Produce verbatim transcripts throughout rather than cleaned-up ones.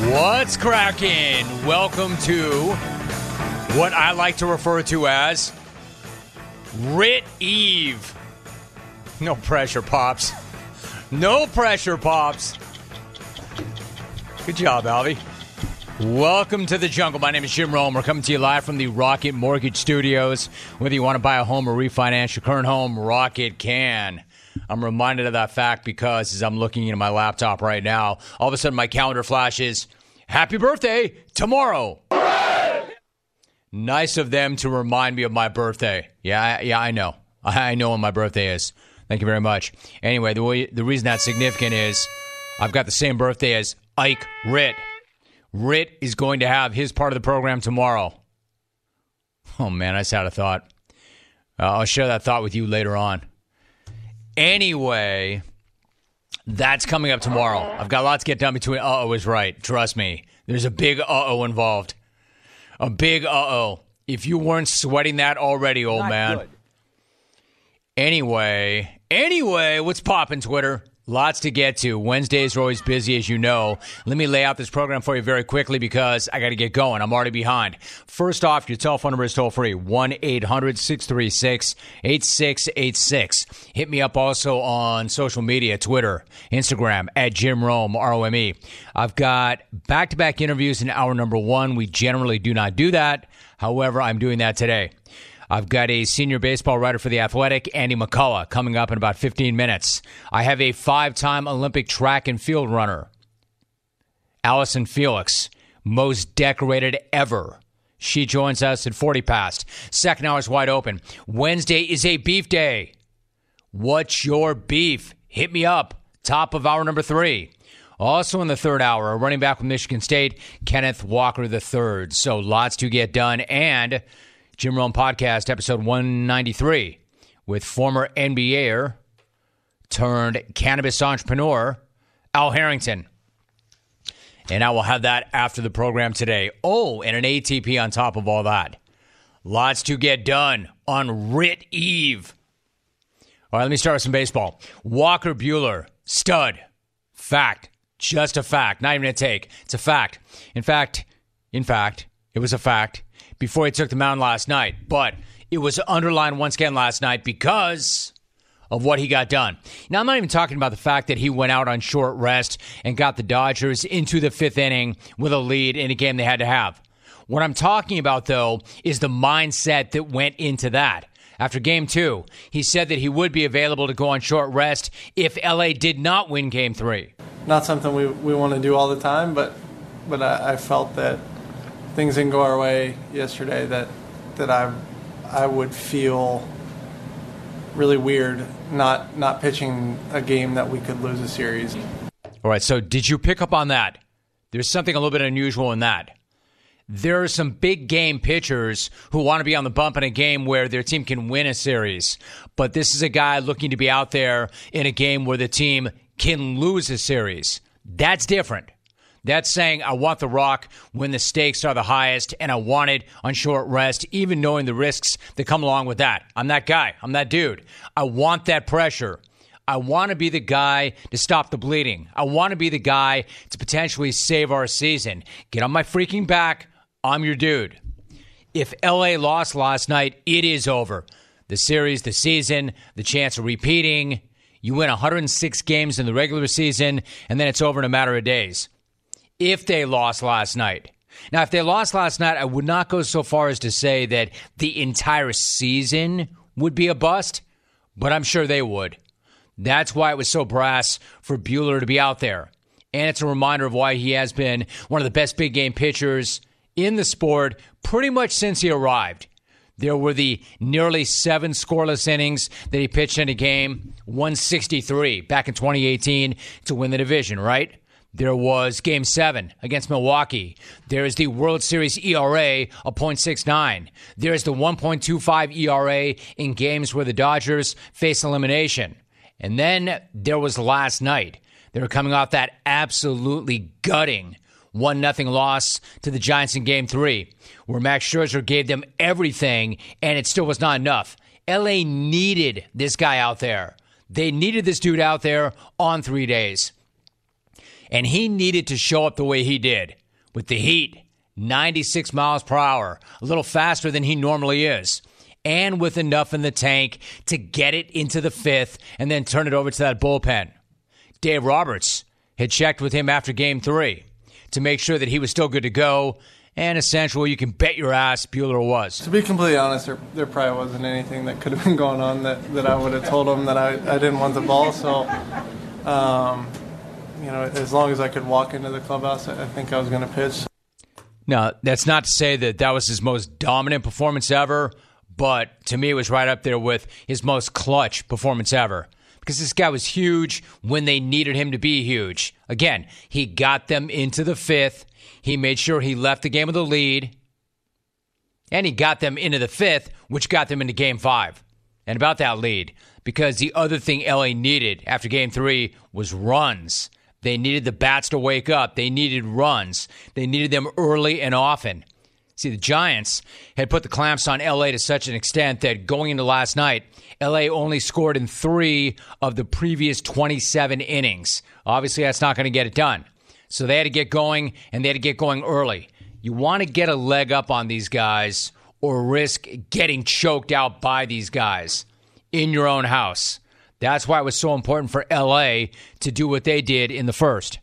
What's cracking? Welcome to what I like to refer to as Rit Eve. No pressure, Pops. No pressure, Pops. Good job, Alvy. Welcome to the jungle. My name is Jim Rome. We're coming to you live from the Rocket Mortgage Studios. Whether you want to buy a home or refinance your current home, Rocket can. I'm reminded of that fact because as I'm looking into my laptop right now, all of a sudden my calendar flashes, happy birthday tomorrow. Hooray! Nice of them to remind me of my birthday. Yeah, yeah, I know. I know when my birthday is. Thank you very much. Anyway, the way, the reason that's significant is I've got the same birthday as Ike Rit. Rit is going to have his part of the program tomorrow. Oh, man, I just had a thought. Uh, I'll share that thought with you later on. Anyway, that's coming up tomorrow. I've got a lot to get done between uh-oh is right. Trust me. There's a big uh-oh involved. A big uh-oh. If you weren't sweating that already, old Not man. Good. Anyway, anyway, what's poppin', Twitter? Lots to get to. Wednesdays are always busy, as you know. Let me lay out this program for you very quickly because I got to get going. I'm already behind. First off, your telephone number is toll-free, one eight hundred six three six eight six eight six. Hit me up also on social media, Twitter, Instagram, at Jim Rome, R O M E. I've got back-to-back interviews in hour number one. We generally do not do that. However, I'm doing that today. I've got a senior baseball writer for The Athletic, Andy McCullough, coming up in about fifteen minutes. I have a five-time Olympic track and field runner, Allison Felix, most decorated ever. She joins us at forty past. Second hour is wide open. Wednesday is a beef day. What's your beef? Hit me up. Top of hour number three. Also in the third hour, a running back with Michigan State, Kenneth Walker the third. So lots to get done. And Jim Rome Podcast, episode one ninety-three, with former N B A-er turned cannabis entrepreneur, Al Harrington. And I will have that after the program today. Oh, and an A T P on top of all that. Lots to get done on Rit Eve. All right, let me start with some baseball. Walker Buehler, stud. Fact. Just a fact. Not even a take. It's a fact. In fact, in fact, it was a fact before he took the mound last night. But it was underlined once again last night because of what he got done. Now, I'm not even talking about the fact that he went out on short rest and got the Dodgers into the fifth inning with a lead in a game they had to have. What I'm talking about, though, is the mindset that went into that. After game two, he said that he would be available to go on short rest if L A did not win game three. Not something we, we want to do all the time, but but I, I felt that things didn't go our way yesterday, that that I I would feel really weird not not pitching a game that we could lose a series. All right, so did you pick up on that? There's something a little bit unusual in that. There are some big game pitchers who want to be on the bump in a game where their team can win a series. But this is a guy looking to be out there in a game where the team can lose a series. That's different. That's saying I want the rock when the stakes are the highest, and I want it on short rest, even knowing the risks that come along with that. I'm that guy. I'm that dude. I want that pressure. I want to be the guy to stop the bleeding. I want to be the guy to potentially save our season. Get on my freaking back. I'm your dude. If L A lost last night, it is over. The series, the season, the chance of repeating. You win one hundred six games in the regular season, and then it's over in a matter of days. If they lost last night. Now, if they lost last night, I would not go so far as to say that the entire season would be a bust, but I'm sure they would. That's why it was so brass for Buehler to be out there. And it's a reminder of why he has been one of the best big game pitchers in the sport pretty much since he arrived. There were the nearly seven scoreless innings that he pitched in a game, one sixty-three back in twenty eighteen to win the division, right? There was Game seven against Milwaukee. There is the World Series E R A of point six nine. There is the one point two five E R A in games where the Dodgers face elimination. And then there was last night. They were coming off that absolutely gutting one nothing loss to the Giants in Game three, where Max Scherzer gave them everything, and it still was not enough. L A needed this guy out there. They needed this dude out there on three days. And he needed to show up the way he did with the heat, ninety-six miles per hour, a little faster than he normally is, and with enough in the tank to get it into the fifth and then turn it over to that bullpen. Dave Roberts had checked with him after game three to make sure that he was still good to go, and essentially you can bet your ass Buehler was. To be completely honest, there, there probably wasn't anything that could have been going on that, that I would have told him that I, I didn't want the ball, so... Um, You know, as long as I could walk into the clubhouse, I think I was going to pitch. Now, that's not to say that that was his most dominant performance ever, but to me it was right up there with his most clutch performance ever. Because this guy was huge when they needed him to be huge. Again, he got them into the fifth. He made sure he left the game with a lead. And he got them into the fifth, which got them into game five. And about that lead, because the other thing L A needed after game three was runs. They needed the bats to wake up. They needed runs. They needed them early and often. See, the Giants had put the clamps on L A to such an extent that going into last night, L A only scored in three of the previous twenty-seven innings. Obviously, that's not going to get it done. So they had to get going, and they had to get going early. You want to get a leg up on these guys or risk getting choked out by these guys in your own house. That's why it was so important for L A to do what they did in the first.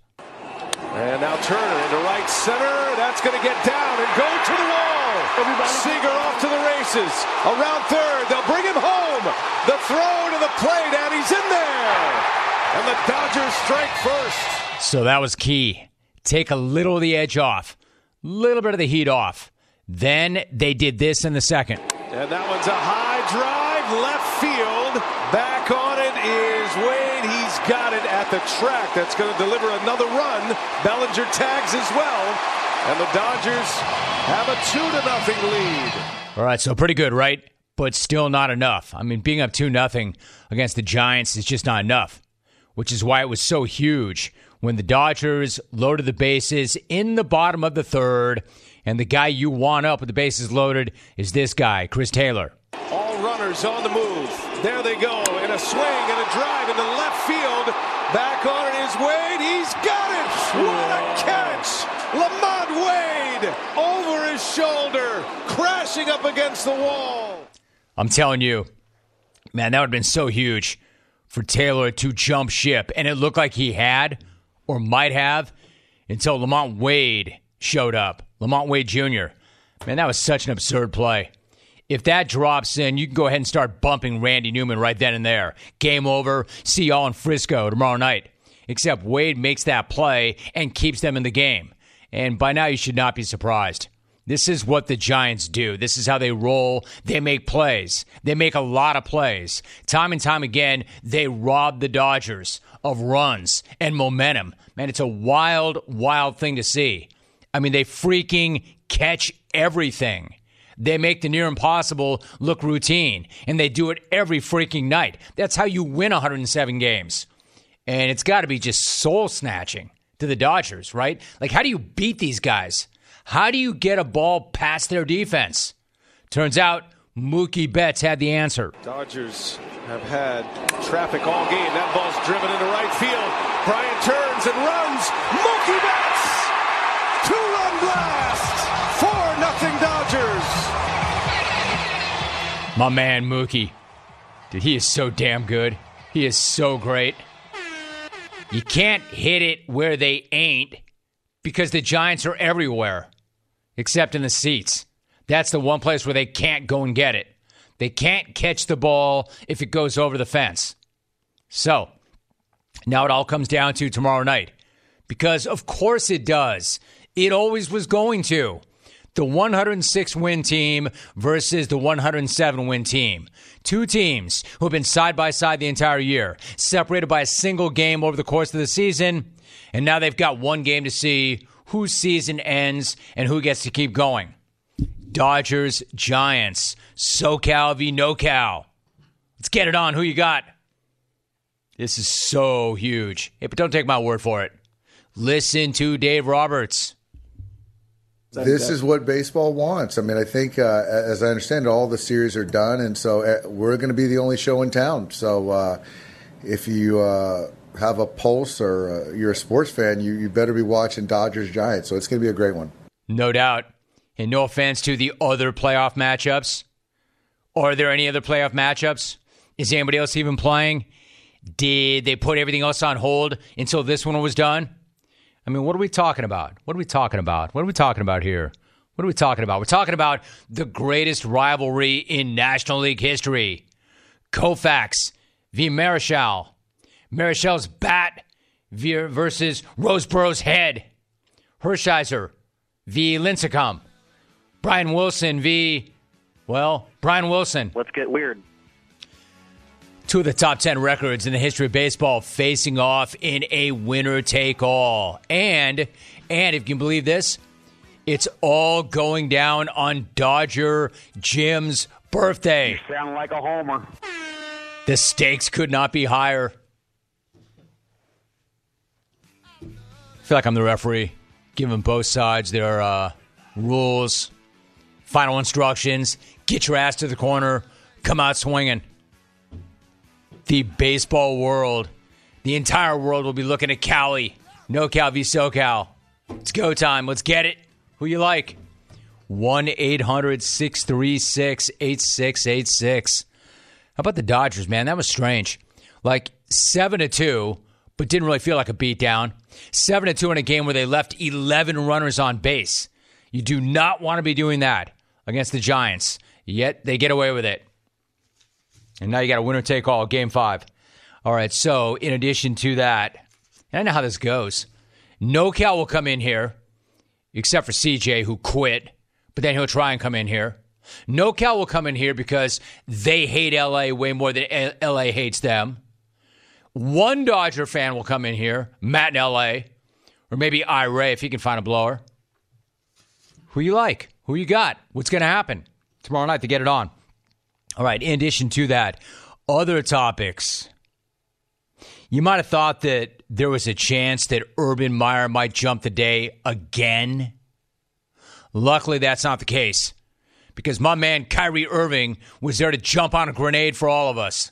And now Turner into right center. That's going to get down and go to the wall. Everybody. Seager off to the races. Around third. They'll bring him home. The throw to the plate, and he's in there. And the Dodgers strike first. So that was key. Take a little of the edge off. A little bit of the heat off. Then they did this in the second. And that one's a high drive. Left field. Back on it is Wade. He's got it at the track. That's going to deliver another run. Bellinger tags as well. And the Dodgers have a two to nothing lead. All right, so pretty good, right? But still not enough. I mean, being up two nothing against the Giants is just not enough, which is why it was so huge when the Dodgers loaded the bases in the bottom of the third, and the guy you want up with the bases loaded is this guy, Chris Taylor. All runners on the move. There they go, in a swing and a drive into left field. Back on it is Wade. He's got it. What a catch. Lamont Wade over his shoulder, crashing up against the wall. I'm telling you, man, that would have been so huge for Taylor to jump ship. And it looked like he had or might have until Lamont Wade showed up. Lamont Wade Junior Man, that was such an absurd play. If that drops in, you can go ahead and start bumping Randy Newman right then and there. Game over. See y'all in Frisco tomorrow night. Except Wade makes that play and keeps them in the game. And by now you should not be surprised. This is what the Giants do. This is how they roll. They make plays. They make a lot of plays. Time and time again, they rob the Dodgers of runs and momentum. Man, it's a wild, wild thing to see. I mean, they freaking catch everything. They make the near impossible look routine, and they do it every freaking night. That's how you win one hundred seven games. And it's got to be just soul-snatching to the Dodgers, right? Like, how do you beat these guys? How do you get a ball past their defense? Turns out Mookie Betts had the answer. Dodgers have had traffic all game. That ball's driven into right field. Bryant turns and runs. Mookie Betts! Two-run blast! four nothing Dodgers! My man Mookie. Dude, he is so damn good. He is so great. You can't hit it where they ain't because the Giants are everywhere except in the seats. That's the one place where they can't go and get it. They can't catch the ball if it goes over the fence. So, now it all comes down to tomorrow night. Because, of course it does. It always was going to. The one hundred six win team versus the one hundred seven win team. Two teams who have been side by side the entire year, separated by a single game over the course of the season, and now they've got one game to see whose season ends and who gets to keep going. Dodgers, Giants, SoCal v. NoCal. Let's get it on. Who you got? This is so huge. Hey, but don't take my word for it. Listen to Dave Roberts. This is what baseball wants. I mean, I think, uh, as I understand it, all the series are done, and so uh, we're going to be the only show in town. So uh, if you uh, have a pulse or uh, you're a sports fan, you, you better be watching Dodgers Giants. So it's going to be a great one. No doubt. And no offense to the other playoff matchups. Are there any other playoff matchups? Is anybody else even playing? Did they put everything else on hold until this one was done? I mean, what are we talking about? What are we talking about? What are we talking about here? What are we talking about? We're talking about the greatest rivalry in National League history. Koufax v. Marichal. Marichal's bat versus Roseborough's head. Hershiser v. Lincecum. Brian Wilson v. Well, Brian Wilson. Let's get weird. Two of the top ten records in the history of baseball facing off in a winner-take-all. And, and if you can believe this, it's all going down on Dodger Jim's birthday. You sound like a homer. The stakes could not be higher. I feel like I'm the referee, giving both sides their uh, rules, final instructions. Get your ass to the corner. Come out swinging. The baseball world, the entire world will be looking at Cali. NoCal v. SoCal. It's go time. Let's get it. Who you like? one eight hundred six three six eight six eight six. How about the Dodgers, man? That was strange. Like seven to two, but didn't really feel like a beatdown. seven to two in a game where they left eleven runners on base. You do not want to be doing that against the Giants. Yet they get away with it. And now you got a winner-take-all, game five. All right, so in addition to that, and I know how this goes, NoCal will come in here, except for C J, who quit, but then he'll try and come in here. NoCal will come in here because they hate L A way more than L A hates them. One Dodger fan will come in here, Matt in L A, or maybe Ira if he can find a blower. Who you like? Who you got? What's going to happen tomorrow night to get it on? All right, in addition to that, other topics. You might have thought that there was a chance that Urban Meyer might jump the day again. Luckily, that's not the case because my man Kyrie Irving was there to jump on a grenade for all of us.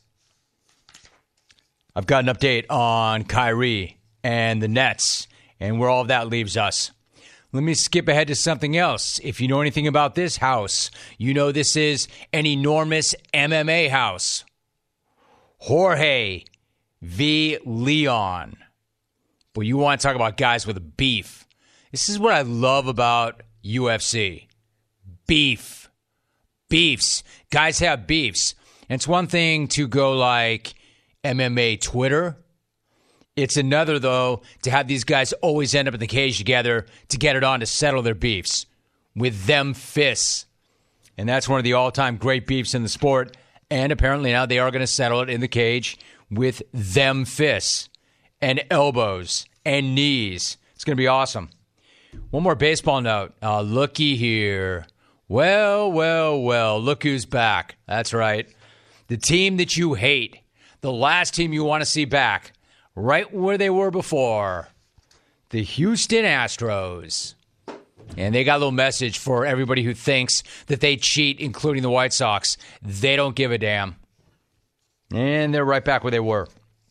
I've got an update on Kyrie and the Nets and where all of that leaves us. Let me skip ahead to something else. If you know anything about this house, you know this is an enormous M M A house. Jorge v. Leon. But you want to talk about guys with beef. This is what I love about U F C. Beef. Beefs. Guys have beefs. And it's one thing to go like M M A Twitter. It's another, though, to have these guys always end up in the cage together to get it on to settle their beefs with them fists. And that's one of the all-time great beefs in the sport. And apparently now they are going to settle it in the cage with them fists and elbows and knees. It's going to be awesome. One more baseball note. Uh, looky here. Well, well, well, look who's back. That's right. The team that you hate. The last team you want to see back. Right where they were before. The Houston Astros. And they got a little message for everybody who thinks that they cheat, including the White Sox. They don't give a damn. And they're right back where they were.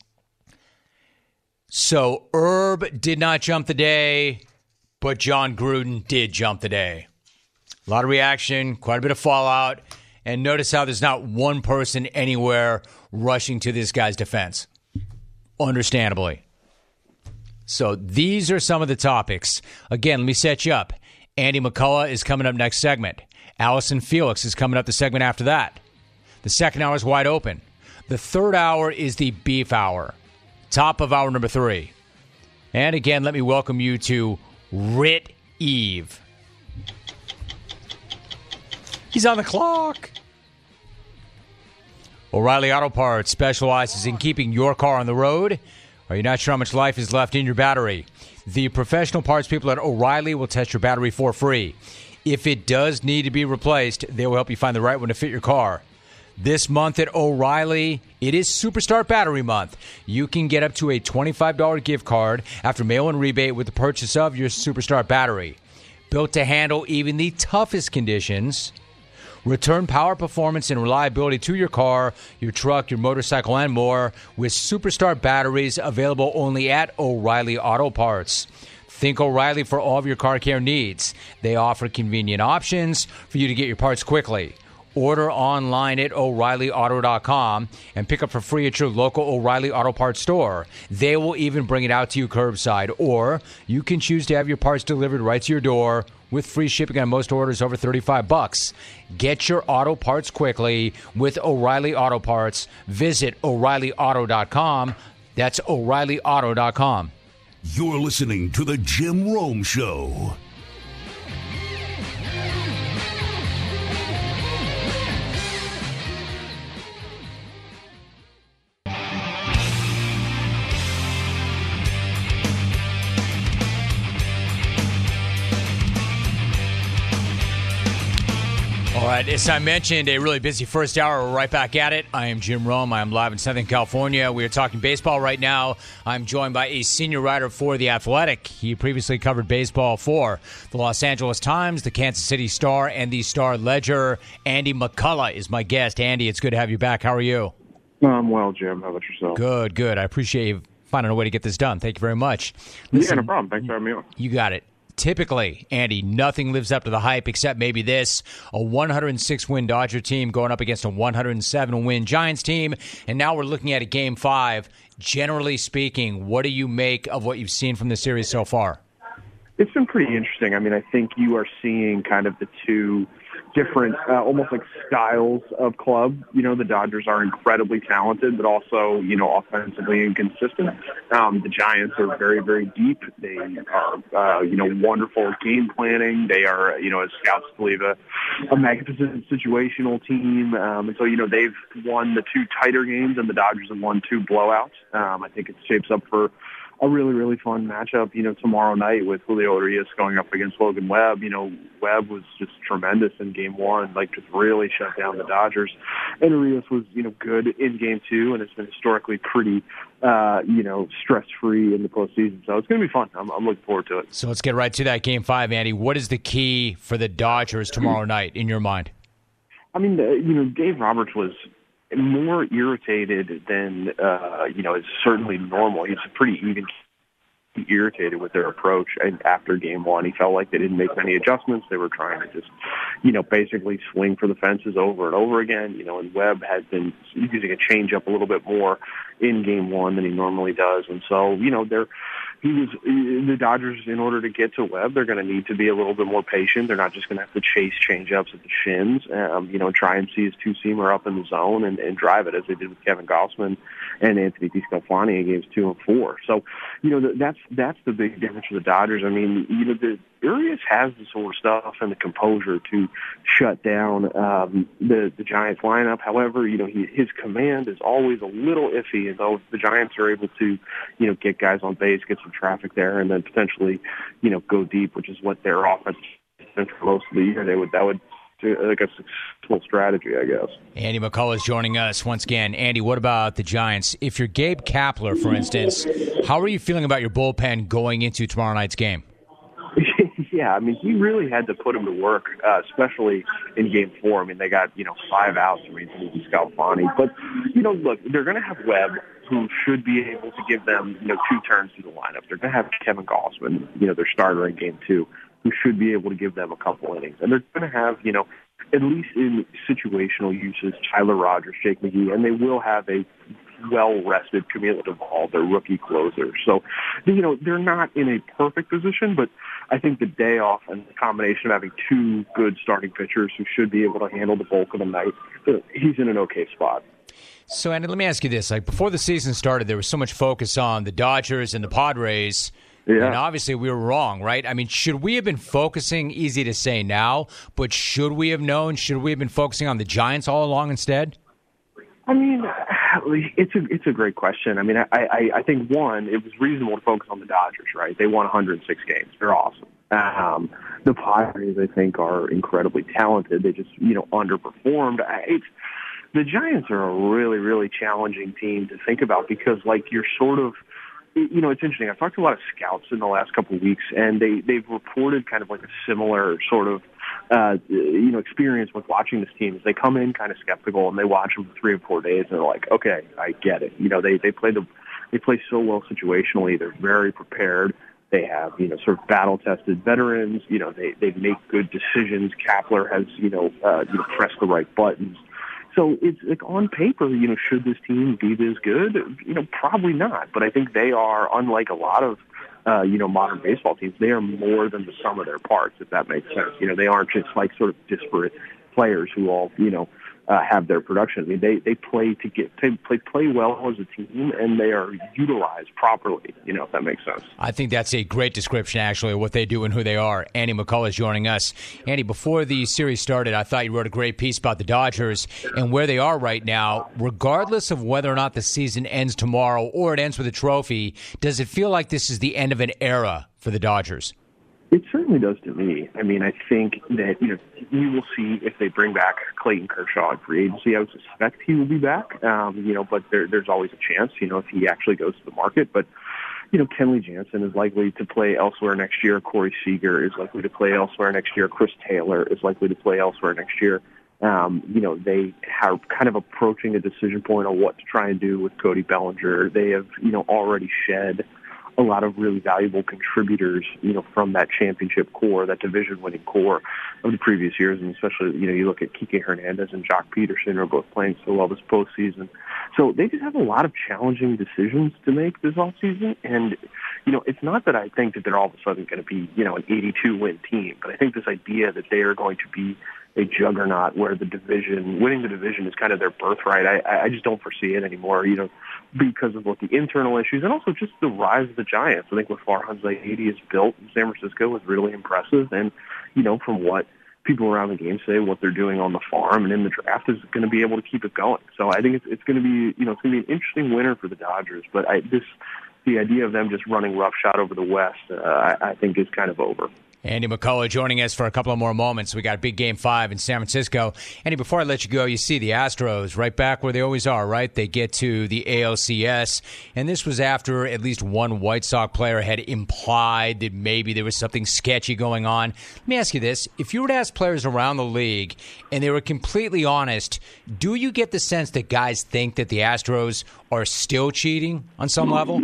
So Herb did not jump the day, but John Gruden did jump the day. A lot of reaction, quite a bit of fallout. And notice how there's not one person anywhere rushing to this guy's defense. Understandably. So these are some of the topics. Again, let me set you up. Andy McCullough is coming up next segment. Allison Felix is coming up the segment after that. The second hour is wide open. The third hour is the beef hour. Top of hour number three. And again, let me welcome you to Rit Eve. He's on the clock. O'Reilly Auto Parts specializes in keeping your car on the road. Are you not sure how much life is left in your battery? The professional parts people at O'Reilly will test your battery for free. If it does need to be replaced, they will help you find the right one to fit your car. This month at O'Reilly, it is Superstart Battery Month. You can get up to a twenty-five dollars gift card after mail-in rebate with the purchase of your Superstart battery. Built to handle even the toughest conditions, Return power, performance, and reliability to your car, your truck, your motorcycle, and more with Superstar batteries available only at O'Reilly Auto Parts. Think O'Reilly for all of your car care needs. They offer convenient options for you to get your parts quickly. Order online at O'Reilly Auto dot com and pick up for free at your local O'Reilly Auto Parts store. They will even bring it out to you curbside, or you can choose to have your parts delivered right to your door with free shipping on most orders over thirty-five bucks. Get your auto parts quickly with O'Reilly Auto Parts. Visit O'Reilly Auto dot com. That's O'Reilly Auto dot com. You're listening to The Jim Rome Show. All right, as I mentioned, a really busy first hour. We're right back at it. I am Jim Rome. I am live in Southern California. We are talking baseball right now. I'm joined by a senior writer for The Athletic. He previously covered baseball for the Los Angeles Times, the Kansas City Star, and the Star Ledger. Andy McCullough is my guest. Andy, it's good to have you back. How are you? I'm well, Jim. How about yourself? Good, good. I appreciate you finding a way to get this done. Thank you very much. Listen, yeah, no problem. Thanks for having me on. You got it. Typically, Andy, nothing lives up to the hype except maybe this, a one hundred six win Dodger team going up against a one hundred seven win Giants team, and now we're looking at a game five. Generally speaking, what do you make of what you've seen from the series so far? It's been pretty interesting. I mean, I think you are seeing kind of the two different, uh, almost like styles of club. You know, the Dodgers are incredibly talented, but also, you know, offensively inconsistent. Um, the Giants are very, very deep. They are, uh, you know, wonderful game planning. They are, you know, as scouts believe, a, a magnificent situational team. Um, and so, you know, they've won the two tighter games, and the Dodgers have won two blowouts. Um, I think it shapes up for a really, really fun matchup, you know, tomorrow night with Julio Urias going up against Logan Webb. You know, Webb was just tremendous in game one, like just really shut down the Dodgers. And Urias was, you know, good in game two, and has been historically pretty, uh, you know, stress-free in the postseason. So it's going to be fun. I'm, I'm looking forward to it. So let's get right to that game five, Andy. What is the key for the Dodgers tomorrow night in your mind? I mean, uh, you know, Dave Roberts was more irritated than, uh, you know, is certainly normal. He's pretty even irritated with their approach. And after game one, he felt like they didn't make many adjustments. They were trying to just, you know, basically swing for the fences over and over again. You know, and Webb has been using a changeup a little bit more in game one than he normally does. And so, you know, they're, he was the Dodgers, in order to get to Webb, they're going to need to be a little bit more patient. They're not just going to have to chase changeups at the shins, um, you know, try and see his two-seamer up in the zone and, and drive it, as they did with Kevin Gausman and Anthony DeSclafani in games two and four. So, you know, that's that's the big difference for the Dodgers. I mean, you know, the Urias has the sort of stuff and the composure to shut down um, the the Giants lineup. However, you know, he, his command is always a little iffy, and though the Giants are able to, you know, get guys on base, get some traffic there, and then potentially, you know, go deep, which is what their offense has been for most of the year. They would that would like a successful strategy, I guess. Andy McCullough is joining us once again. Andy, what about the Giants? If you're Gabe Kapler, for instance, how are you feeling about your bullpen going into tomorrow night's game? Yeah, I mean, he really had to put him to work, uh, especially in game four. I mean, they got, you know, five outs from Anthony DeSclafani. But, you know, look, they're going to have Webb, who should be able to give them, you know, two turns to the lineup. They're going to have Kevin Gausman, you know, their starter in game two, who should be able to give them a couple innings. And they're going to have, you know, at least in situational uses, Tyler Rogers, Jake McGee, and they will have a well-rested Camilo Doval, their rookie closer. So, you know, they're not in a perfect position, but I think the day off and the combination of having two good starting pitchers who should be able to handle the bulk of the night, he's in an okay spot. So, Andy, let me ask you this. Like, before the season started, there was so much focus on the Dodgers and the Padres. Yeah. And obviously we were wrong, right? I mean, should we have been focusing, easy to say now, but should we have known, should we have been focusing on the Giants all along instead? I mean, it's a it's a great question. I mean, I, I, I think, one, it was reasonable to focus on the Dodgers, right? They won one hundred six games. They're awesome. Um, the Padres, I think, are incredibly talented. They just, you know, underperformed. It's, the Giants are a really, really challenging team to think about because, like, you're sort of, you know, it's interesting. I've talked to a lot of scouts in the last couple of weeks, and they, they've reported kind of like a similar sort of uh, you know, experience with watching this team is they come in kind of skeptical and they watch them for three or four days and they're like, okay, I get it. You know, they, they play the, they play so well situationally. They're very prepared. They have, you know, sort of battle-tested veterans. You know, they, they make good decisions. Kapler has, you know, uh, you know, pressed the right buttons. So it's like on paper, you know, should this team be this good? You know, probably not. But I think they are, unlike a lot of, uh, you know, modern baseball teams, they are more than the sum of their parts, if that makes sense. You know, they aren't just like sort of disparate players who all, you know, Uh, have their production. I mean, they, they play to get they play play well as a team, and they are utilized properly. You know, if that makes sense. I think that's a great description, actually, of what they do and who they are. Andy McCullough is joining us. Andy, before the series started, I thought you wrote a great piece about the Dodgers and where they are right now. Regardless of whether or not the season ends tomorrow or it ends with a trophy, does it feel like this is the end of an era for the Dodgers? It certainly does to me. I mean, I think that, you know, we will see if they bring back Clayton Kershaw at free agency. I would suspect he will be back, um, you know, but there, there's always a chance, you know, if he actually goes to the market. But, you know, Kenley Jansen is likely to play elsewhere next year. Corey Seager is likely to play elsewhere next year. Chris Taylor is likely to play elsewhere next year. Um, you know, they are kind of approaching a decision point on what to try and do with Cody Bellinger. They have, you know, already shed a lot of really valuable contributors, you know, from that championship core, that division-winning core of the previous years, and especially, you know, you look at Kike Hernandez and Jock Peterson are both playing so well this postseason. So they just have a lot of challenging decisions to make this offseason, and, you know, it's not that I think that they're all of a sudden going to be, you know, an eighty-two win team, but I think this idea that they are going to be a juggernaut where the division, winning the division is kind of their birthright. I, I just don't foresee it anymore, you know, because of what the internal issues and also just the rise of the Giants. I think what Farhan Zaidi has built in San Francisco was really impressive. And, you know, from what people around the game say, what they're doing on the farm and in the draft is going to be able to keep it going. So I think it's, it's going to be, you know, it's going to be an interesting winter for the Dodgers. But I, this, the idea of them just running roughshod over the West, uh, I, I think is kind of over. Andy McCullough joining us for a couple of more moments. We got a big game five in San Francisco. Andy, before I let you go, you see the Astros right back where they always are, right? They get to the A L C S, and this was after at least one White Sox player had implied that maybe there was something sketchy going on. Let me ask you this. If you were to ask players around the league and they were completely honest, do you get the sense that guys think that the Astros are still cheating on some level?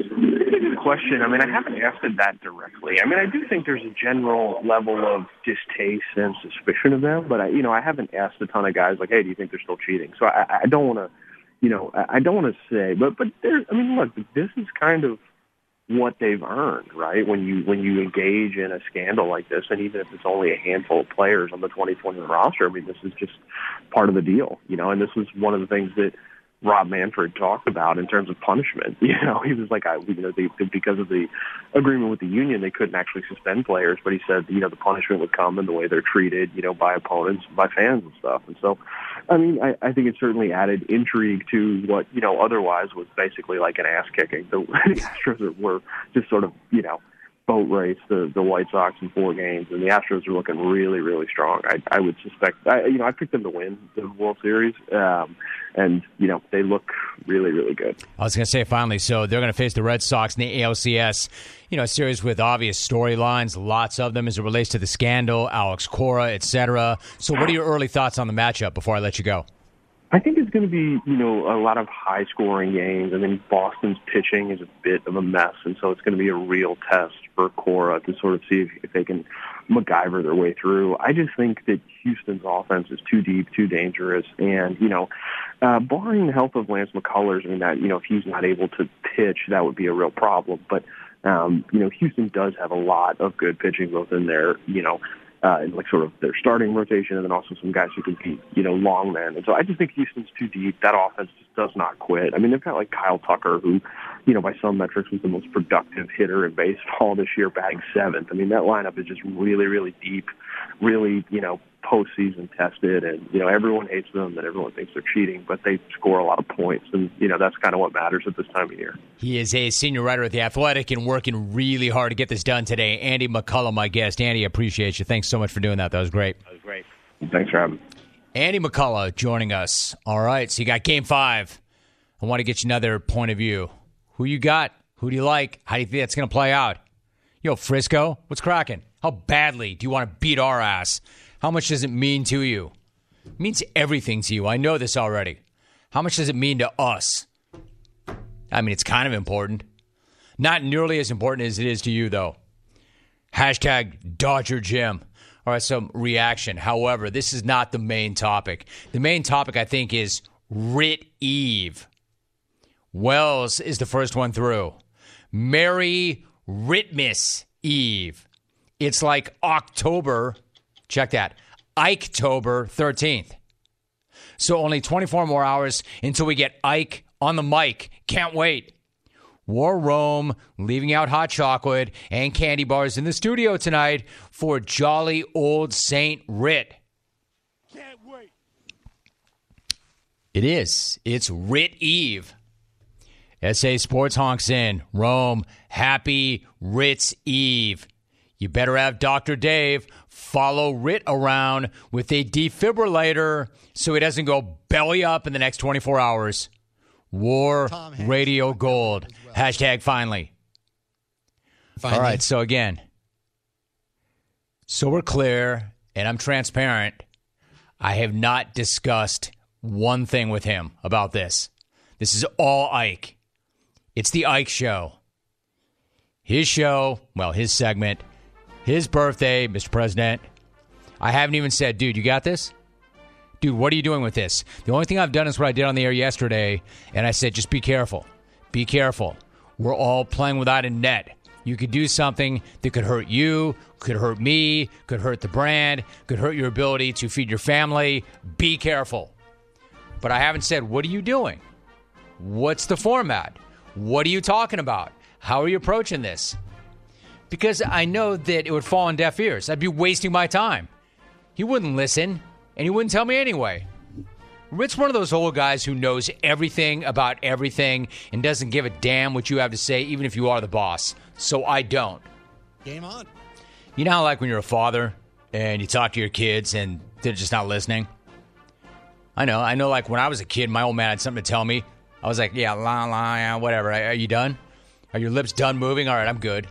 Question. I mean, I haven't asked it that directly. I mean, I do think there's a general level of distaste and suspicion of them, but I, you know, I haven't asked a ton of guys like, "Hey, do you think they're still cheating?" So I, I don't want to, you know, I don't want to say, but but there. I mean, look, this is kind of what they've earned, right? When you when you engage in a scandal like this, and even if it's only a handful of players on the twenty twenty roster, I mean, this is just part of the deal, you know. And this was one of the things that Rob Manfred talked about in terms of punishment. You know, he was like, I, you know, they, because of the agreement with the union, they couldn't actually suspend players, but he said, you know, the punishment would come in the way they're treated, you know, by opponents, by fans and stuff. And so, I mean, I, I think it certainly added intrigue to what, you know, otherwise was basically like an ass kicking. The, the Astros were just sort of, you know, boat race the, the White Sox in four games, and the Astros are looking really, really strong. I, I would suspect, I, you know, I picked them to win the World Series, um, and, you know, they look really, really good. I was going to say, finally, so they're going to face the Red Sox in the A L C S, you know, a series with obvious storylines, lots of them as it relates to the scandal, Alex Cora, et cetera. So what are your early thoughts on the matchup before I let you go? I think it's going to be, you know, a lot of high-scoring games. I mean, Boston's pitching is a bit of a mess, and so it's going to be a real test for Cora to sort of see if, if they can MacGyver their way through. I just think that Houston's offense is too deep, too dangerous, and, you know, uh, barring the health of Lance McCullers, I mean, that, you know, if he's not able to pitch, that would be a real problem. But, um, you know, Houston does have a lot of good pitching both in their, you know, Uh, in like sort of their starting rotation, and then also some guys who can be, you know, long men. And so I just think Houston's too deep. That offense just does not quit. I mean, they've got like Kyle Tucker, who, you know, by some metrics was the most productive hitter in baseball this year, batting seventh. I mean, that lineup is just really, really deep, really, you know, postseason tested, and, you know, everyone hates them and everyone thinks they're cheating, but they score a lot of points, and, you know, that's kind of what matters at this time of year. He is a senior writer at The Athletic and working really hard to get this done today. Andy McCullough, my guest. Andy, I appreciate you. Thanks so much for doing that. That was great. That was great. Thanks for having me. Andy McCullough joining us. All right, so you got game five. I want to get you another point of view. Who you got? Who do you like? How do you think that's going to play out? Yo, Frisco, what's cracking? How badly do you want to beat our ass? How much does it mean to you? It means everything to you. I know this already. How much does it mean to us? I mean, it's kind of important. Not nearly as important as it is to you, though. Hashtag Dodger Jim. All right, some reaction. However, this is not the main topic. The main topic, I think, is Writ Eve. Wells is the first one through. Merry Writmas Eve. It's like October, check that, Ike-tober thirteenth. So only twenty-four more hours until we get Ike on the mic. Can't wait. War Rome leaving out hot chocolate and candy bars in the studio tonight for jolly old Saint Writ. Can't wait. It is. It's Writ Eve. S A Sports honks in. Rome, happy Writ's Eve. You better have Doctor Dave follow Writ around with a defibrillator so he doesn't go belly up in the next twenty-four hours. War Radio Gold. Well. Hashtag finally. finally. All right, so again, so we're clear and I'm transparent. I have not discussed one thing with him about this. This is all Ike. It's the Ike Show. His show, well, his segment, his birthday, Mister President. I haven't even said, dude, you got this? Dude, what are you doing with this? The only thing I've done is what I did on the air yesterday, and I said, just be careful. Be careful. We're all playing without a net. You could do something that could hurt you, could hurt me, could hurt the brand, could hurt your ability to feed your family. Be careful. But I haven't said, what are you doing? What's the format? What are you talking about? How are you approaching this? Because I know that it would fall on deaf ears. I'd be wasting my time. He wouldn't listen. And he wouldn't tell me anyway. Rit's one of those old guys who knows everything about everything and doesn't give a damn what you have to say, even if you are the boss. So I don't. Game on. You know how, like, when you're a father and you talk to your kids and they're just not listening? I know. I know, like, when I was a kid, my old man had something to tell me. I was like, yeah, la, la, yeah, whatever. Are you done? Are your lips done moving? All right, I'm good.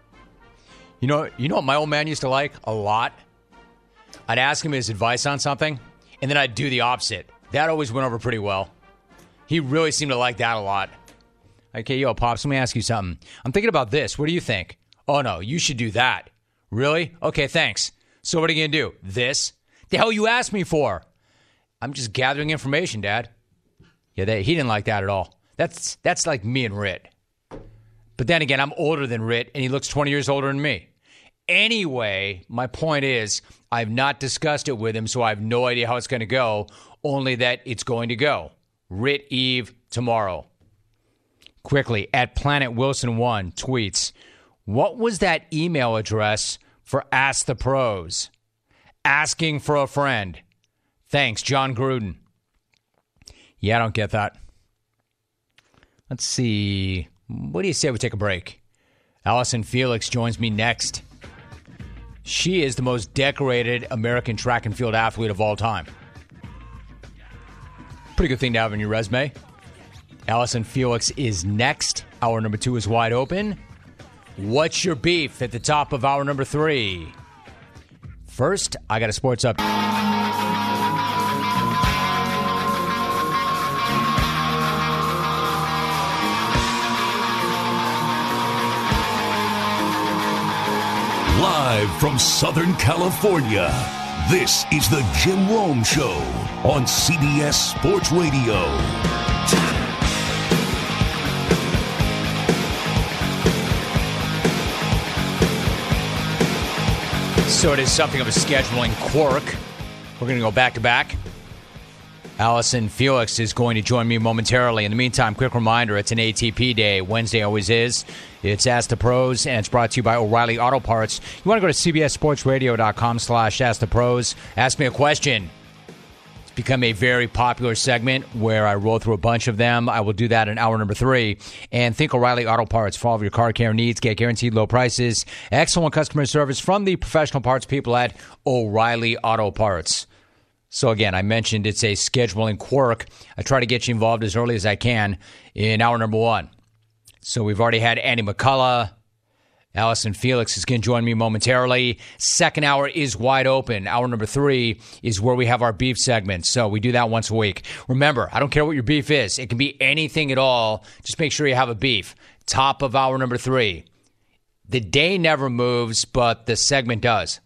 You know, you know what my old man used to like a lot? I'd ask him his advice on something, and then I'd do the opposite. That always went over pretty well. He really seemed to like that a lot. Okay, yo, Pops, let me ask you something. I'm thinking about this. What do you think? Oh, no, you should do that. Really? Okay, thanks. So what are you going to do? This? The hell you asked me for? I'm just gathering information, Dad. Yeah, they, he didn't like that at all. That's, that's like me and Rit. But then again, I'm older than Rit, and he looks twenty years older than me. Anyway, my point is, I've not discussed it with him, so I have no idea how it's going to go, only that it's going to go. Writ Eve tomorrow. Quickly, at Planet Wilson one tweets, what was that email address for Ask the Pros? Asking for a friend. Thanks, John Gruden. Yeah, I don't get that. Let's see. What do you say we take a break? Allison Felix joins me next. She is the most decorated American track and field athlete of all time. Pretty good thing to have on your resume. Allison Felix is next. Hour number two is wide open. What's your beef at the top of hour number three? First, I got a sports update. Live from Southern California, this is the Jim Rome Show on C B S Sports Radio. So it is something of a scheduling quirk. We're going to go back to back. Allison Felix is going to join me momentarily. In the meantime, quick reminder, it's an A T P day. Wednesday always is. It's Ask the Pros, and it's brought to you by O'Reilly Auto Parts. You want to go to cbssportsradio.com slash Ask the Pros. Ask me a question. It's become a very popular segment where I roll through a bunch of them. I will do that in hour number three. And think O'Reilly Auto Parts for all of your car care needs. Get guaranteed low prices. Excellent customer service from the professional parts people at O'Reilly Auto Parts. So again, I mentioned it's a scheduling quirk. I try to get you involved as early as I can in hour number one. So we've already had Andy McCullough, Allison Felix is going to join me momentarily. Second hour is wide open. Hour number three is where we have our beef segment. So we do that once a week. Remember, I don't care what your beef is. It can be anything at all. Just make sure you have a beef. Top of hour number three. The day never moves, but the segment does.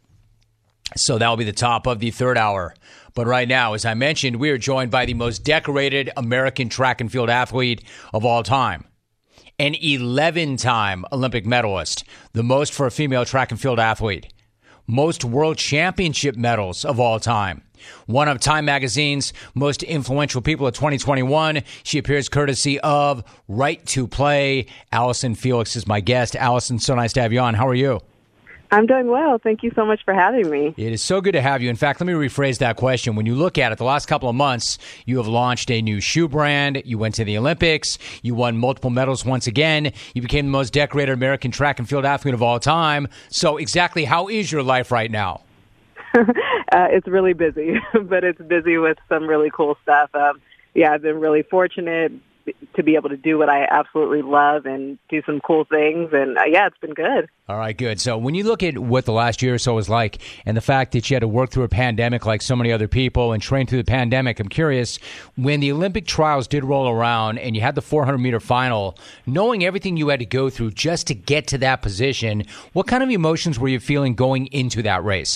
So that will be the top of the third hour. But right now, as I mentioned, we are joined by the most decorated American track and field athlete of all time. An eleven-time Olympic medalist, the most for a female track and field athlete. Most world championship medals of all time. One of Time Magazine's most influential people of twenty twenty-one. She appears courtesy of Right to Play. Allison Felix is my guest. Allison, so nice to have you on. How are you? I'm doing well. Thank you so much for having me. It is so good to have you. In fact, let me rephrase that question. When you look at it, the last couple of months, you have launched a new shoe brand. You went to the Olympics. You won multiple medals once again. You became the most decorated American track and field athlete of all time. So exactly how is your life right now? uh, it's really busy, but it's busy with some really cool stuff. Um, yeah, I've been really fortunate to be able to do what I absolutely love and do some cool things. And uh, yeah, it's been good. All right, good. So when you look at what the last year or so was like and the fact that you had to work through a pandemic like so many other people and train through the pandemic, I'm curious, when the Olympic trials did roll around and you had the four hundred meter final, knowing everything you had to go through just to get to that position, what kind of emotions were you feeling going into that race?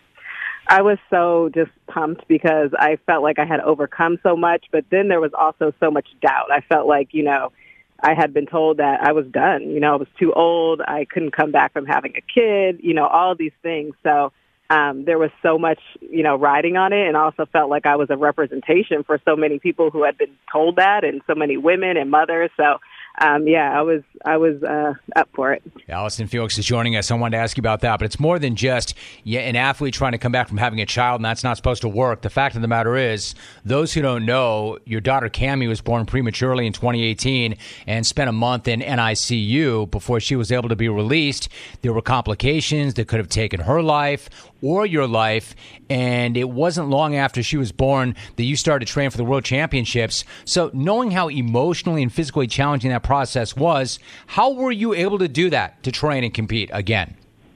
I was so just pumped because I felt like I had overcome so much, but then there was also so much doubt. I felt like, you know, I had been told that I was done. You know, I was too old. I couldn't come back from having a kid, you know, all of these things. So um, there was so much, you know, riding on it, and I also felt like I was a representation for so many people who had been told that, and so many women and mothers. So Um, yeah, I was I was uh, up for it. Allison Felix is joining us. I wanted to ask you about that, but it's more than just yeah, an athlete trying to come back from having a child, and that's not supposed to work. The fact of the matter is, those who don't know, your daughter Cammie was born prematurely in twenty eighteen and spent a month in N I C U before she was able to be released. There were complications that could have taken her life or your life, and it wasn't long after she was born that you started to train for the World Championships. So knowing how emotionally and physically challenging that process was, how were you able to do that, to train and compete again?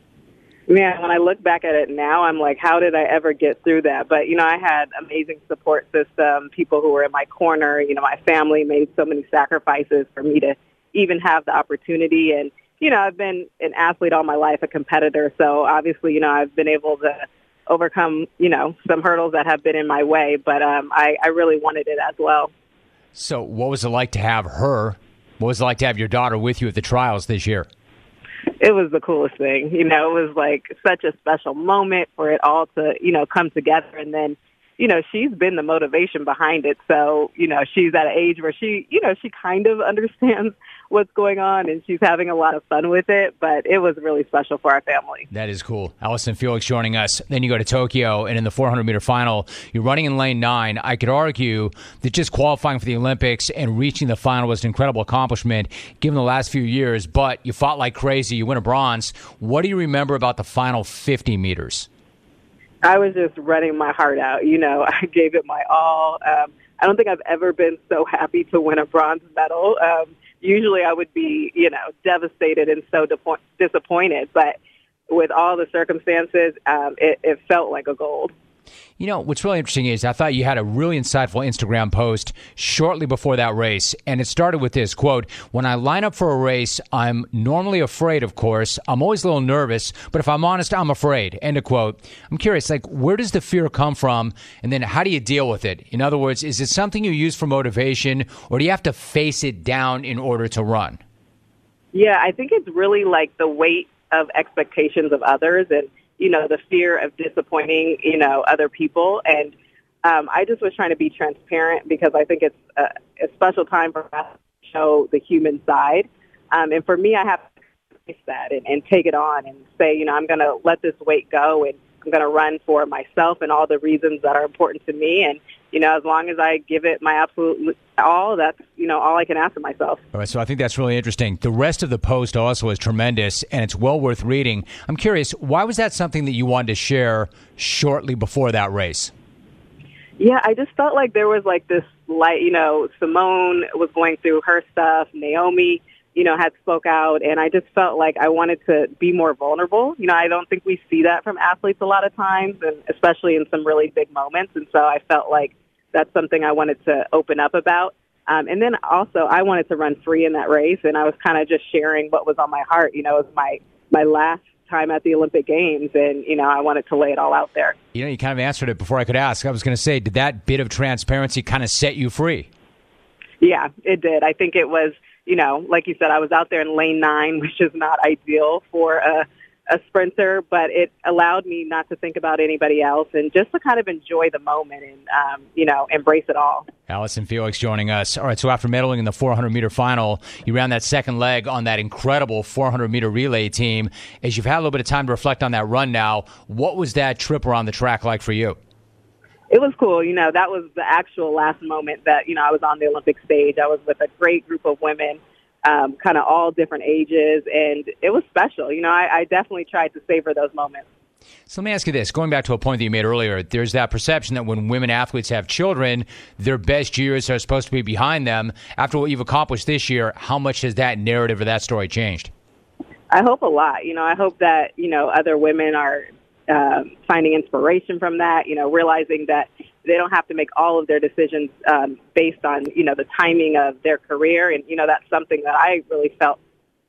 Man, when I look back at it now, I'm like, how did I ever get through that? But, you know, I had amazing support system, people who were in my corner. You know, my family made so many sacrifices for me to even have the opportunity. And, you know, I've been an athlete all my life, a competitor. So obviously, you know, I've been able to overcome, you know, some hurdles that have been in my way. But um, I, I really wanted it as well. So what was it like to have her? What was it like to have your daughter with you at the trials this year? It was the coolest thing. You know, it was like such a special moment for it all to, you know, come together. And then, you know, she's been the motivation behind it. So, you know, she's at an age where she, you know, she kind of understands what's going on, and she's having a lot of fun with it. But it was really special for our family. That is cool. Allison Felix joining us. Then you go to Tokyo, and in the four hundred meter final, you're running in lane nine. I could argue that just qualifying for the Olympics and reaching the final was an incredible accomplishment given the last few years, but you fought like crazy. You win a bronze. What do you remember about the final fifty meters? I was just running my heart out. You know, I gave it my all. Um, I don't think I've ever been so happy to win a bronze medal. Um, usually I would be, you know, devastated and so depo- disappointed. But with all the circumstances, um, it, it felt like a gold. You know, what's really interesting is I thought you had a really insightful Instagram post shortly before that race, and it started with this, quote, "When I line up for a race, I'm normally afraid, of course. I'm always a little nervous, but if I'm honest, I'm afraid," end of quote. I'm curious, like, where does the fear come from, and then how do you deal with it? In other words, is it something you use for motivation, or do you have to face it down in order to run? Yeah, I think it's really like the weight of expectations of others, and you know, the fear of disappointing, you know, other people. And um, I just was trying to be transparent because I think it's a, a special time for us to show the human side. Um, and for me, I have to face that and, and take it on and say, you know, I'm going to let this weight go, and I'm going to run for myself and all the reasons that are important to me. And, you know, as long as I give it my absolute all, that's, you know, all I can ask of myself. All right, so I think that's really interesting. The rest of the post also is tremendous, and it's well worth reading. I'm curious, why was that something that you wanted to share shortly before that race? Yeah, I just felt like there was like this light, you know, Simone was going through her stuff, Naomi, you know, had spoke out, and I just felt like I wanted to be more vulnerable. You know, I don't think we see that from athletes a lot of times, and especially in some really big moments. And so I felt like that's something I wanted to open up about. Um, and then also I wanted to run free in that race, and I was kind of just sharing what was on my heart. You know, it was my, my last time at the Olympic Games, and, you know, I wanted to lay it all out there. You know, you kind of answered it before I could ask. I was going to say, did that bit of transparency kind of set you free? Yeah, it did. I think it was, you know, like you said, I was out there in lane nine, which is not ideal for a, a sprinter, but it allowed me not to think about anybody else and just to kind of enjoy the moment and, um, you know, embrace it all. Allison Felix joining us. All right, so after medaling in the four hundred meter final, you ran that second leg on that incredible four hundred meter relay team. As you've had a little bit of time to reflect on that run now, what was that trip around the track like for you? It was cool. You know, that was the actual last moment that, you know, I was on the Olympic stage. I was with a great group of women, um, kind of all different ages, and it was special. You know, I, I definitely tried to savor those moments. So let me ask you this. Going back to a point that you made earlier, there's that perception that when women athletes have children, their best years are supposed to be behind them. After what you've accomplished this year, how much has that narrative or that story changed? I hope a lot. You know, I hope that, you know, other women are um, finding inspiration from that, you know, realizing that they don't have to make all of their decisions um, based on, you know, the timing of their career. And, you know, that's something that I really felt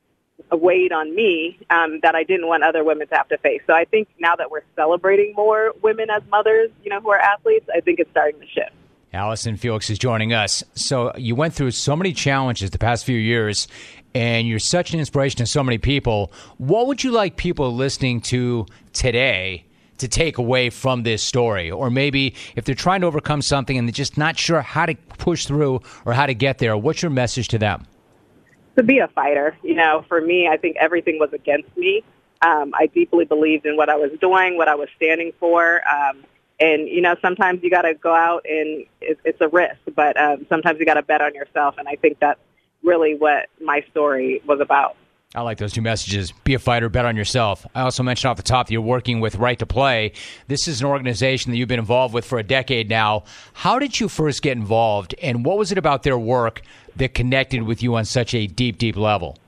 weighed on me um, that I didn't want other women to have to face. So I think now that we're celebrating more women as mothers, you know, who are athletes, I think it's starting to shift. Allison Felix is joining us. So you went through so many challenges the past few years, and you're such an inspiration to so many people. What would you like people listening to today to take away from this story? Or maybe if they're trying to overcome something and they're just not sure how to push through or how to get there, what's your message to them? To be a fighter. You know, for me, I think everything was against me. Um, I deeply believed in what I was doing, what I was standing for. Um, and, you know, sometimes you got to go out and it, it's a risk, but um, sometimes you got to bet on yourself. And I think that's really what my story was about. I like those two messages. Be a fighter, bet on yourself. I also mentioned off the top that you're working with Right to Play. This is an organization that you've been involved with for a decade now. How did you first get involved, and what was it about their work that connected with you on such a deep, deep level?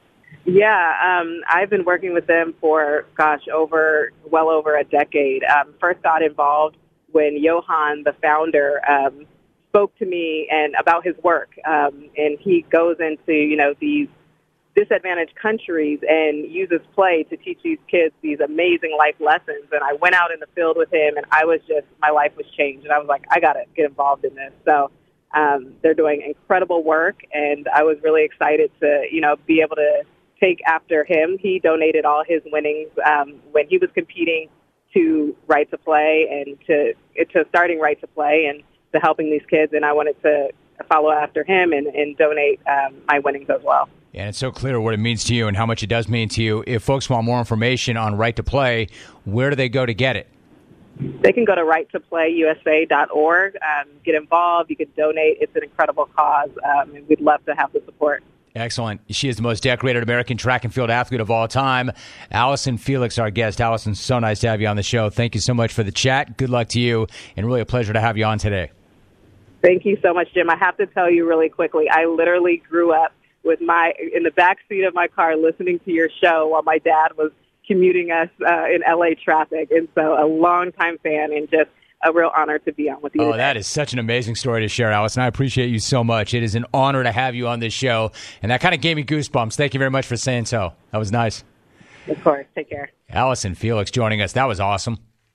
Yeah, um, I've been working with them for, gosh, over well over a decade. Um, first got involved when Johan, the founder, um, spoke to me and about his work, um, and he goes into, you know, these disadvantaged countries and uses play to teach these kids these amazing life lessons. And I went out in the field with him, and I was just, my life was changed. And I was like, I got to get involved in this. So um, they're doing incredible work, and I was really excited to, you know, be able to take after him. He donated all his winnings um, when he was competing to Right to Play and to, to starting Right to Play and to helping these kids. And I wanted to follow after him and, and donate um, my winnings as well. And it's so clear what it means to you and how much it does mean to you. If folks want more information on Right to Play, where do they go to get it? They can go to right to play u s a dot org, um, get involved. You can donate. It's an incredible cause, um, and we'd love to have the support. Excellent. She is the most decorated American track and field athlete of all time. Allison Felix, our guest. Allison, so nice to have you on the show. Thank you so much for the chat. Good luck to you, and really a pleasure to have you on today. Thank you so much, Jim. I have to tell you really quickly, I literally grew up with my in the back seat of my car listening to your show while my dad was commuting us uh, in L A traffic. And so a longtime fan and just a real honor to be on with you Oh, today. That is such an amazing story to share, Allison. I appreciate you so much. It is an honor to have you on this show. And that kind of gave me goosebumps. Thank you very much for saying so. That was nice. Of course. Take care. Allison Felix joining us. That was awesome.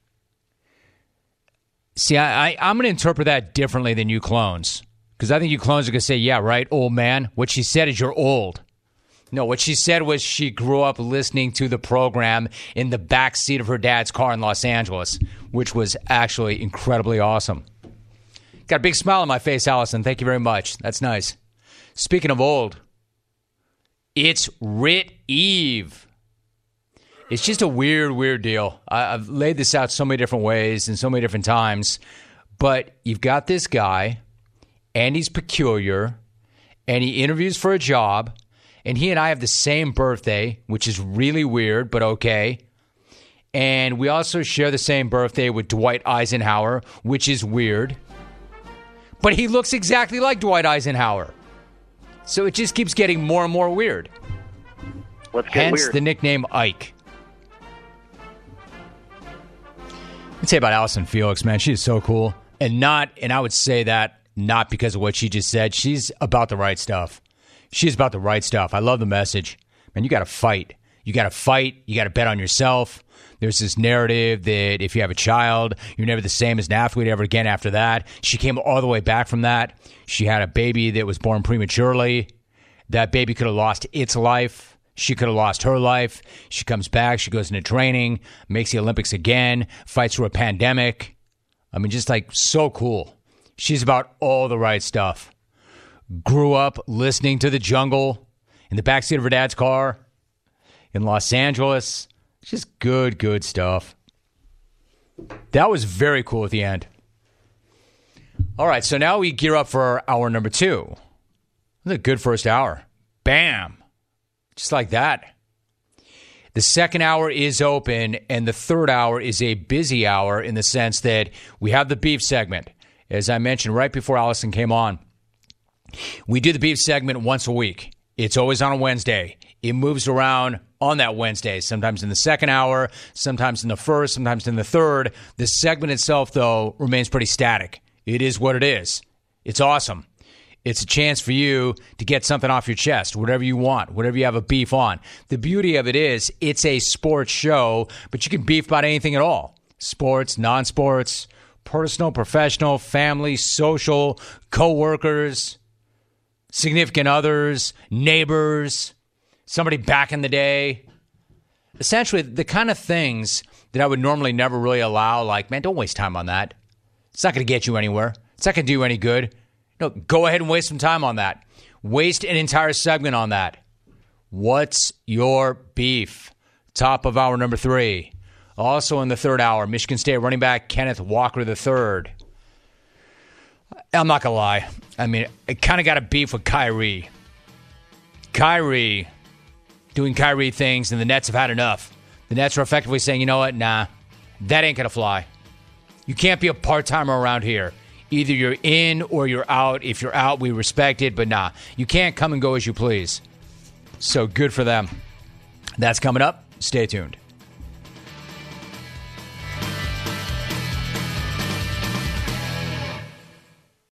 See, I, I, I'm going to interpret that differently than you clones. Because I think you clones are going to say, yeah, right, old man. What she said is you're old. No, what she said was she grew up listening to the program in the back seat of her dad's car in Los Angeles, which was actually incredibly awesome. Got a big smile on my face, Allison. Thank you very much. That's nice. Speaking of old, it's Rit Eve. It's just a weird, weird deal. I, I've laid this out so many different ways and so many different times, but you've got this guy, and he's peculiar, and he interviews for a job, and he and I have the same birthday, which is really weird, but okay. And we also share the same birthday with Dwight Eisenhower, which is weird. But he looks exactly like Dwight Eisenhower. So it just keeps getting more and more weird. Let's get Hence weird. the nickname Ike. I'd say about Allison Felix, man, she is so cool. And not, and I would say that not because of what she just said. She's about the right stuff. She's about the right stuff. I love the message. Man, you got to fight. You got to fight. You got to bet on yourself. There's this narrative that if you have a child, you're never the same as an athlete ever again after that. She came all the way back from that. She had a baby that was born prematurely. That baby could have lost its life. She could have lost her life. She comes back. She goes into training, makes the Olympics again, fights through a pandemic. I mean, just like so cool. She's about all the right stuff. Grew up listening to The Jungle in the backseat of her dad's car in Los Angeles. Just good, good stuff. That was very cool at the end. All right, so now we gear up for hour number two. That's a good first hour. Bam. Just like that. The second hour is open, and the third hour is a busy hour in the sense that we have the beef segment. As I mentioned right before Allison came on, we do the beef segment once a week. It's always on a Wednesday. It moves around on that Wednesday, sometimes in the second hour, sometimes in the first, sometimes in the third. The segment itself, though, remains pretty static. It is what it is. It's awesome. It's a chance for you to get something off your chest, whatever you want, whatever you have a beef on. The beauty of it is it's a sports show, but you can beef about anything at all. Sports, non-sports, personal, professional, family, social, co-workers, significant others, neighbors, somebody back in the day. Essentially, the kind of things that I would normally never really allow, like, man, don't waste time on that. It's not going to get you anywhere. It's not going to do you any good. No, go ahead and waste some time on that. Waste an entire segment on that. What's your beef? Top of hour number three. Also in the third hour, Michigan State running back Kenneth Walker the third. I'm not going to lie. I mean, I kind of got a beef with Kyrie. Kyrie doing Kyrie things, and the Nets have had enough. The Nets are effectively saying, you know what, nah, that ain't going to fly. You can't be a part-timer around here. Either you're in or you're out. If you're out, we respect it, but nah, you can't come and go as you please. So good for them. That's coming up. Stay tuned.